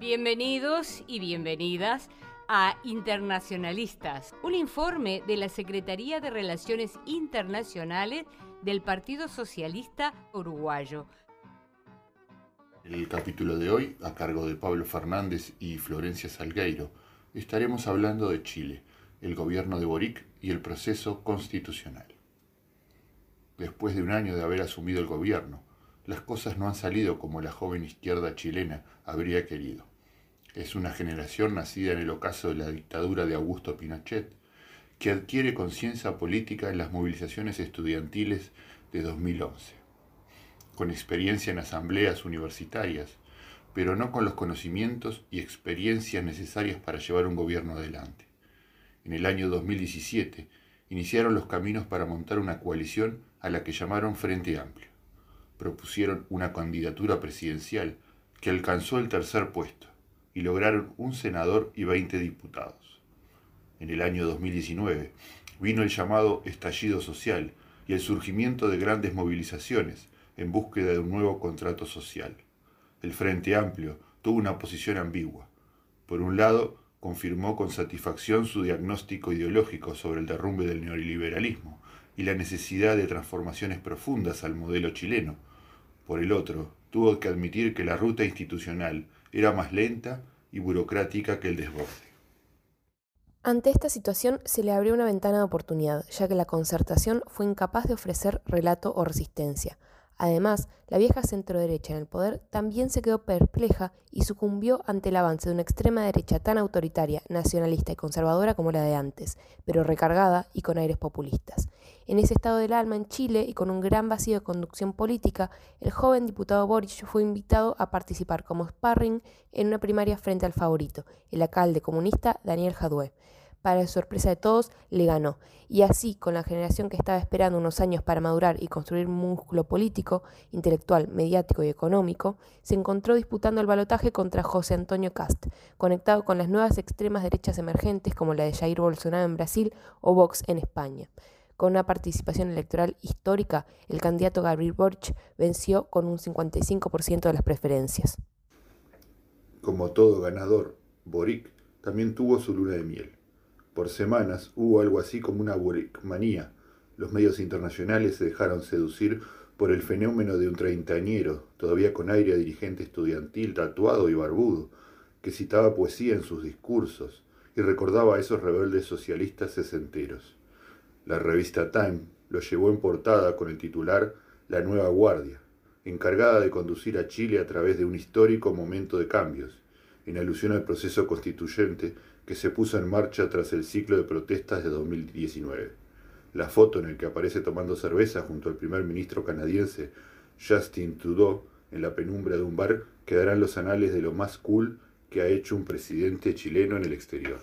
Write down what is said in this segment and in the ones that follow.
Bienvenidos y bienvenidas a Internacionalistas, un informe de la Secretaría de Relaciones Internacionales del Partido Socialista Uruguayo. El capítulo de hoy, a cargo de Pablo Fernández y Florencia Salgueiro, estaremos hablando de Chile, el gobierno de Boric y el proceso constitucional. Después de un año de haber asumido el gobierno, las cosas no han salido como la joven izquierda chilena habría querido. Es una generación nacida en el ocaso de la dictadura de Augusto Pinochet, que adquiere conciencia política en las movilizaciones estudiantiles de 2011, con experiencia en asambleas universitarias, pero no con los conocimientos y experiencias necesarias para llevar un gobierno adelante. En el año 2017 iniciaron los caminos para montar una coalición a la que llamaron Frente Amplio. Propusieron una candidatura presidencial que alcanzó el tercer puesto y lograron un senador y 20 diputados. En el año 2019 vino el llamado estallido social y el surgimiento de grandes movilizaciones en búsqueda de un nuevo contrato social. El Frente Amplio tuvo una posición ambigua. Por un lado, confirmó con satisfacción su diagnóstico ideológico sobre el derrumbe del neoliberalismo y la necesidad de transformaciones profundas al modelo chileno. Por el otro, tuvo que admitir que la ruta institucional era más lenta y burocrática que el desborde. Ante esta situación se le abrió una ventana de oportunidad, ya que la concertación fue incapaz de ofrecer relato o resistencia. Además, la vieja centroderecha en el poder también se quedó perpleja y sucumbió ante el avance de una extrema derecha tan autoritaria, nacionalista y conservadora como la de antes, pero recargada y con aires populistas. En ese estado del alma en Chile y con un gran vacío de conducción política, el joven diputado Boric fue invitado a participar como sparring en una primaria frente al favorito, el alcalde comunista Daniel Jadue. Para sorpresa de todos, le ganó. Y así, con la generación que estaba esperando unos años para madurar y construir un músculo político, intelectual, mediático y económico, se encontró disputando el balotaje contra José Antonio Kast, conectado con las nuevas extremas derechas emergentes como la de Jair Bolsonaro en Brasil o Vox en España. Con una participación electoral histórica, el candidato Gabriel Boric venció con un 55% de las preferencias. Como todo ganador, Boric también tuvo su luna de miel. Por semanas hubo algo así como una boricmanía. Los medios internacionales se dejaron seducir por el fenómeno de un treintañero, todavía con aire de dirigente estudiantil, tatuado y barbudo, que citaba poesía en sus discursos y recordaba a esos rebeldes socialistas sesenteros. La revista Time lo llevó en portada con el titular La Nueva Guardia, encargada de conducir a Chile a través de un histórico momento de cambios, en alusión al proceso constituyente que se puso en marcha tras el ciclo de protestas de 2019. La foto en la que aparece tomando cerveza junto al primer ministro canadiense Justin Trudeau en la penumbra de un bar quedará en los anales de lo más cool que ha hecho un presidente chileno en el exterior.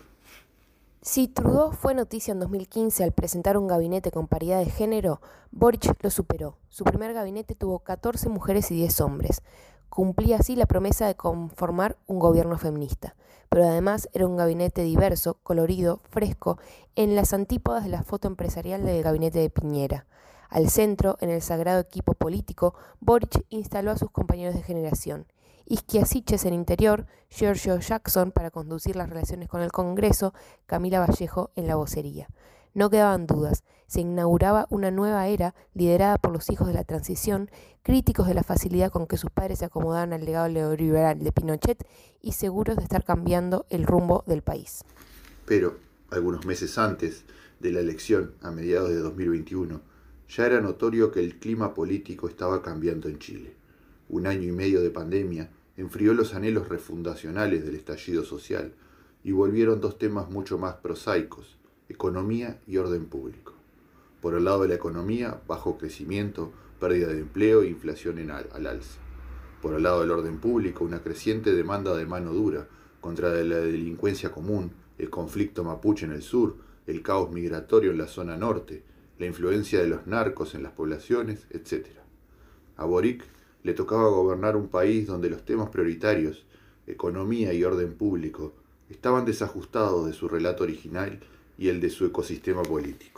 Si Trudeau fue noticia en 2015 al presentar un gabinete con paridad de género, Boric lo superó. Su primer gabinete tuvo 14 mujeres y 10 hombres. Cumplía así la promesa de conformar un gobierno feminista, pero además era un gabinete diverso, colorido, fresco, en las antípodas de la foto empresarial del gabinete de Piñera. Al centro, en el sagrado equipo político, Boric instaló a sus compañeros de generación. Isquiasiches en interior, Giorgio Jackson para conducir las relaciones con el Congreso, Camila Vallejo en la vocería. No quedaban dudas, se inauguraba una nueva era liderada por los hijos de la transición, críticos de la facilidad con que sus padres se acomodaban al legado neoliberal de Pinochet y seguros de estar cambiando el rumbo del país. Pero, algunos meses antes de la elección, a mediados de 2021, ya era notorio que el clima político estaba cambiando en Chile. Un año y medio de pandemia enfrió los anhelos refundacionales del estallido social y volvieron dos temas mucho más prosaicos: economía y orden público. Por el lado de la economía, bajo crecimiento, pérdida de empleo e inflación al alza. Por el lado del orden público, una creciente demanda de mano dura contra la delincuencia común, el conflicto mapuche en el sur, el caos migratorio en la zona norte, la influencia de los narcos en las poblaciones, etc. A Boric le tocaba gobernar un país donde los temas prioritarios, economía y orden público, estaban desajustados de su relato original y el de su ecosistema político.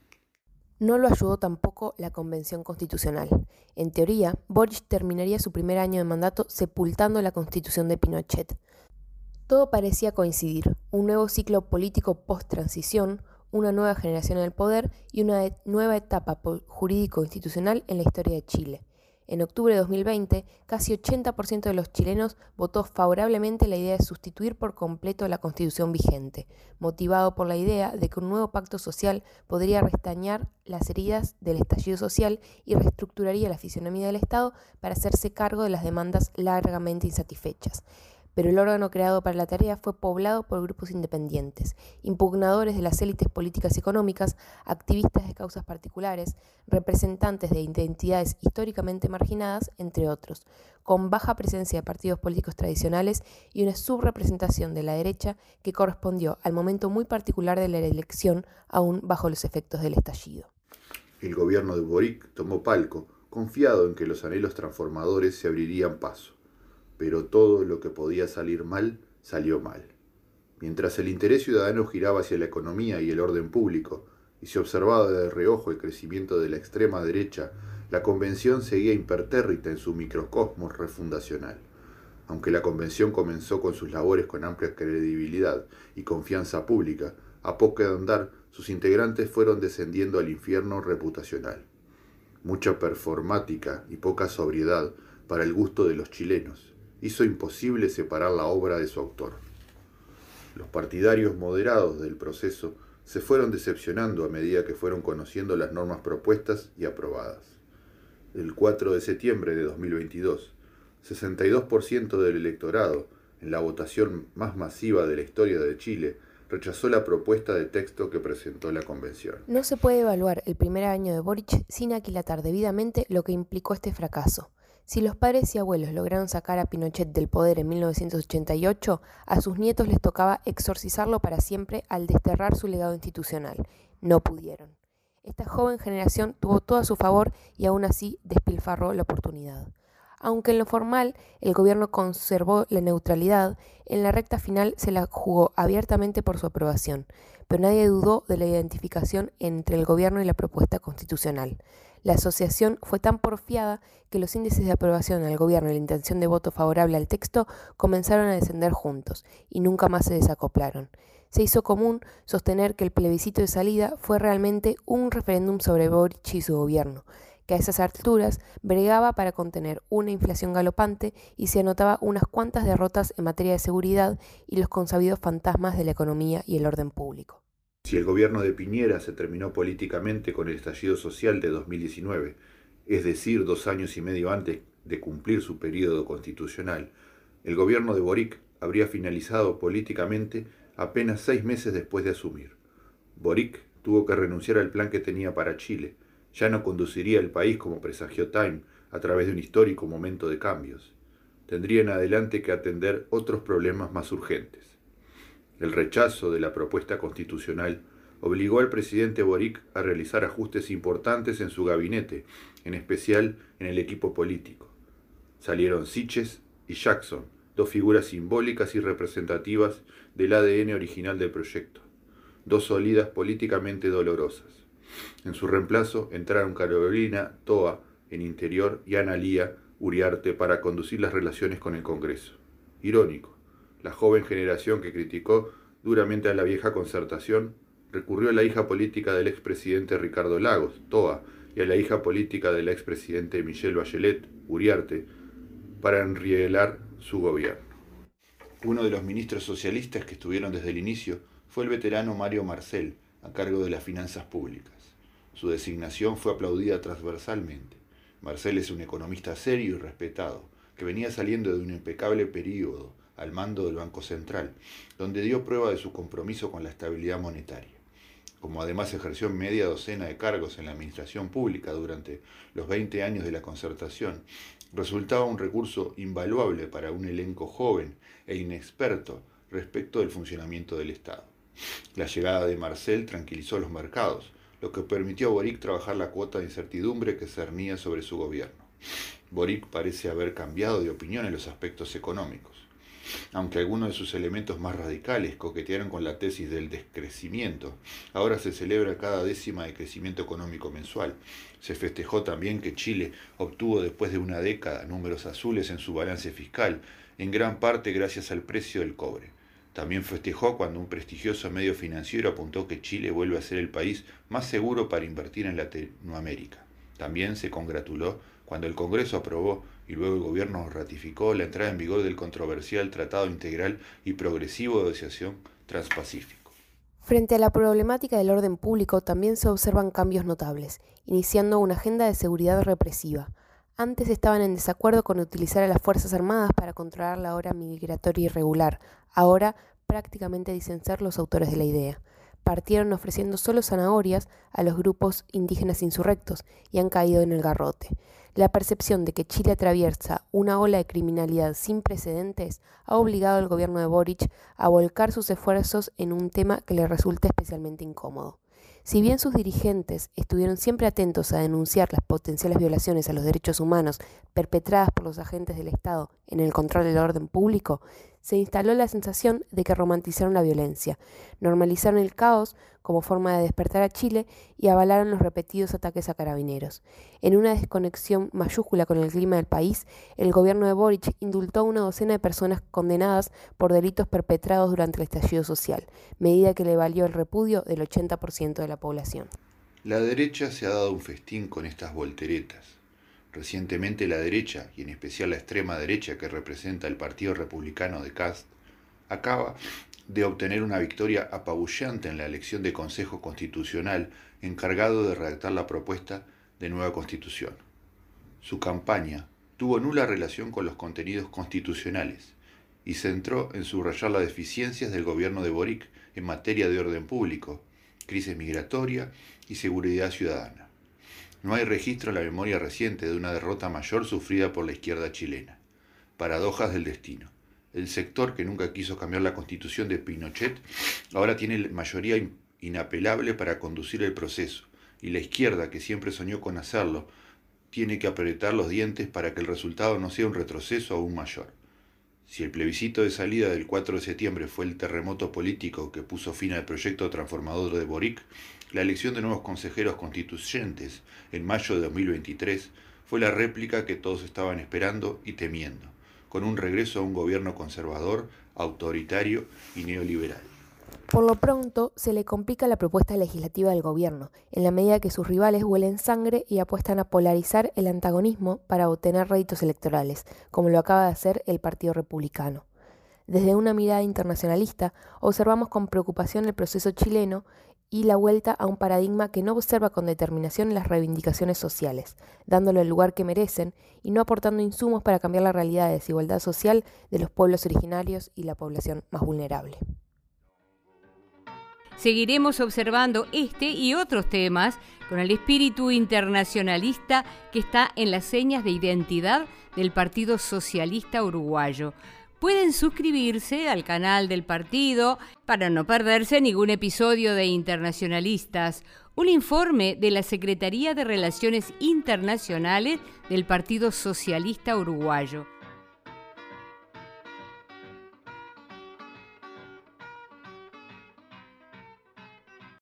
No lo ayudó tampoco la Convención Constitucional. En teoría, Boric terminaría su primer año de mandato sepultando la Constitución de Pinochet. Todo parecía coincidir: un nuevo ciclo político post-transición, una nueva generación en el poder y una nueva etapa jurídico-institucional en la historia de Chile. En octubre de 2020, casi 80% de los chilenos votó favorablemente la idea de sustituir por completo la Constitución vigente, motivado por la idea de que un nuevo pacto social podría restañar las heridas del estallido social y reestructuraría la fisonomía del Estado para hacerse cargo de las demandas largamente insatisfechas. Pero el órgano creado para la tarea fue poblado por grupos independientes, impugnadores de las élites políticas y económicas, activistas de causas particulares, representantes de identidades históricamente marginadas, entre otros, con baja presencia de partidos políticos tradicionales y una subrepresentación de la derecha que correspondió al momento muy particular de la elección, aún bajo los efectos del estallido. El gobierno de Boric tomó palco, confiado en que los anhelos transformadores se abrirían paso. Pero todo lo que podía salir mal, salió mal. Mientras el interés ciudadano giraba hacia la economía y el orden público, y se observaba de reojo el crecimiento de la extrema derecha, la Convención seguía impertérrita en su microcosmos refundacional. Aunque la Convención comenzó con sus labores con amplia credibilidad y confianza pública, a poco de andar, sus integrantes fueron descendiendo al infierno reputacional. Mucha performática y poca sobriedad para el gusto de los chilenos hizo imposible separar la obra de su autor. Los partidarios moderados del proceso se fueron decepcionando a medida que fueron conociendo las normas propuestas y aprobadas. El 4 de septiembre de 2022, 62% del electorado, en la votación más masiva de la historia de Chile, rechazó la propuesta de texto que presentó la Convención. No se puede evaluar el primer año de Boric sin aquilatar debidamente lo que implicó este fracaso. Si los padres y abuelos lograron sacar a Pinochet del poder en 1988, a sus nietos les tocaba exorcizarlo para siempre al desterrar su legado institucional. No pudieron. Esta joven generación tuvo todo a su favor y aún así despilfarró la oportunidad. Aunque en lo formal el gobierno conservó la neutralidad, en la recta final se la jugó abiertamente por su aprobación, pero nadie dudó de la identificación entre el gobierno y la propuesta constitucional. La asociación fue tan porfiada que los índices de aprobación al gobierno y la intención de voto favorable al texto comenzaron a descender juntos y nunca más se desacoplaron. Se hizo común sostener que el plebiscito de salida fue realmente un referéndum sobre Boric y su gobierno, que a esas alturas bregaba para contener una inflación galopante y se anotaba unas cuantas derrotas en materia de seguridad y los consabidos fantasmas de la economía y el orden público. Si el gobierno de Piñera se terminó políticamente con el estallido social de 2019, es decir, 2 años y medio antes de cumplir su periodo constitucional, el gobierno de Boric habría finalizado políticamente apenas 6 meses después de asumir. Boric tuvo que renunciar al plan que tenía para Chile. Ya no conduciría el país como presagió Time a través de un histórico momento de cambios. Tendría en adelante que atender otros problemas más urgentes. El rechazo de la propuesta constitucional obligó al presidente Boric a realizar ajustes importantes en su gabinete, en especial en el equipo político. Salieron Siches y Jackson, 2 figuras simbólicas y representativas del ADN original del proyecto, 2 salidas políticamente dolorosas. En su reemplazo entraron Carolina Toa en Interior y Ana Lía Uriarte para conducir las relaciones con el Congreso. Irónico, la joven generación que criticó duramente a la vieja concertación recurrió a la hija política del expresidente Ricardo Lagos, Toa, y a la hija política del expresidente Michelle Bachelet, Uriarte, para enrielar su gobierno. Uno de los ministros socialistas que estuvieron desde el inicio fue el veterano Mario Marcel, a cargo de las finanzas públicas. Su designación fue aplaudida transversalmente. Marcel es un economista serio y respetado, que venía saliendo de un impecable período al mando del Banco Central, donde dio prueba de su compromiso con la estabilidad monetaria. Como además ejerció media docena de cargos en la administración pública durante los 20 años de la concertación, resultaba un recurso invaluable para un elenco joven e inexperto respecto del funcionamiento del Estado. La llegada de Marcel tranquilizó los mercados, lo que permitió a Boric trabajar la cuota de incertidumbre que cernía sobre su gobierno. Boric parece haber cambiado de opinión en los aspectos económicos. Aunque algunos de sus elementos más radicales coquetearon con la tesis del descrecimiento, ahora se celebra cada décima de crecimiento económico mensual. Se festejó también que Chile obtuvo después de una década números azules en su balance fiscal, en gran parte gracias al precio del cobre. También festejó cuando un prestigioso medio financiero apuntó que Chile vuelve a ser el país más seguro para invertir en Latinoamérica. También se congratuló cuando el Congreso aprobó y luego el gobierno ratificó la entrada en vigor del controversial Tratado Integral y Progresivo de Asociación Transpacífico. Frente a la problemática del orden público también se observan cambios notables, iniciando una agenda de seguridad represiva. Antes estaban en desacuerdo con utilizar a las Fuerzas Armadas para controlar la ola migratoria irregular. Ahora prácticamente dicen ser los autores de la idea. Partieron ofreciendo solo zanahorias a los grupos indígenas insurrectos y han caído en el garrote. La percepción de que Chile atraviesa una ola de criminalidad sin precedentes ha obligado al gobierno de Boric a volcar sus esfuerzos en un tema que le resulta especialmente incómodo. Si bien sus dirigentes estuvieron siempre atentos a denunciar las potenciales violaciones a los derechos humanos perpetradas por los agentes del Estado en el control del orden público, se instaló la sensación de que romantizaron la violencia, normalizaron el caos como forma de despertar a Chile y avalaron los repetidos ataques a carabineros. En una desconexión mayúscula con el clima del país, el gobierno de Boric indultó a una docena de personas condenadas por delitos perpetrados durante el estallido social, medida que le valió el repudio del 80% de la población. La derecha se ha dado un festín con estas volteretas. Recientemente la derecha, y en especial la extrema derecha que representa el Partido Republicano de Kast, acaba de obtener una victoria apabullante en la elección de Consejo Constitucional encargado de redactar la propuesta de nueva Constitución. Su campaña tuvo nula relación con los contenidos constitucionales y se centró en subrayar las deficiencias del gobierno de Boric en materia de orden público, crisis migratoria y seguridad ciudadana. No hay registro en la memoria reciente de una derrota mayor sufrida por la izquierda chilena. Paradojas del destino. El sector que nunca quiso cambiar la constitución de Pinochet ahora tiene mayoría inapelable para conducir el proceso, y la izquierda, que siempre soñó con hacerlo, tiene que apretar los dientes para que el resultado no sea un retroceso aún mayor. Si el plebiscito de salida del 4 de septiembre fue el terremoto político que puso fin al proyecto transformador de Boric, la elección de nuevos consejeros constituyentes en mayo de 2023 fue la réplica que todos estaban esperando y temiendo, con un regreso a un gobierno conservador, autoritario y neoliberal. Por lo pronto, se le complica la propuesta legislativa del gobierno, en la medida que sus rivales huelen sangre y apuestan a polarizar el antagonismo para obtener réditos electorales, como lo acaba de hacer el Partido Republicano. Desde una mirada internacionalista, observamos con preocupación el proceso chileno y la vuelta a un paradigma que no observa con determinación las reivindicaciones sociales, dándole el lugar que merecen y no aportando insumos para cambiar la realidad de desigualdad social de los pueblos originarios y la población más vulnerable. Seguiremos observando este y otros temas con el espíritu internacionalista que está en las señas de identidad del Partido Socialista Uruguayo. Pueden suscribirse al canal del partido para no perderse ningún episodio de Internacionalistas, un informe de la Secretaría de Relaciones Internacionales del Partido Socialista Uruguayo.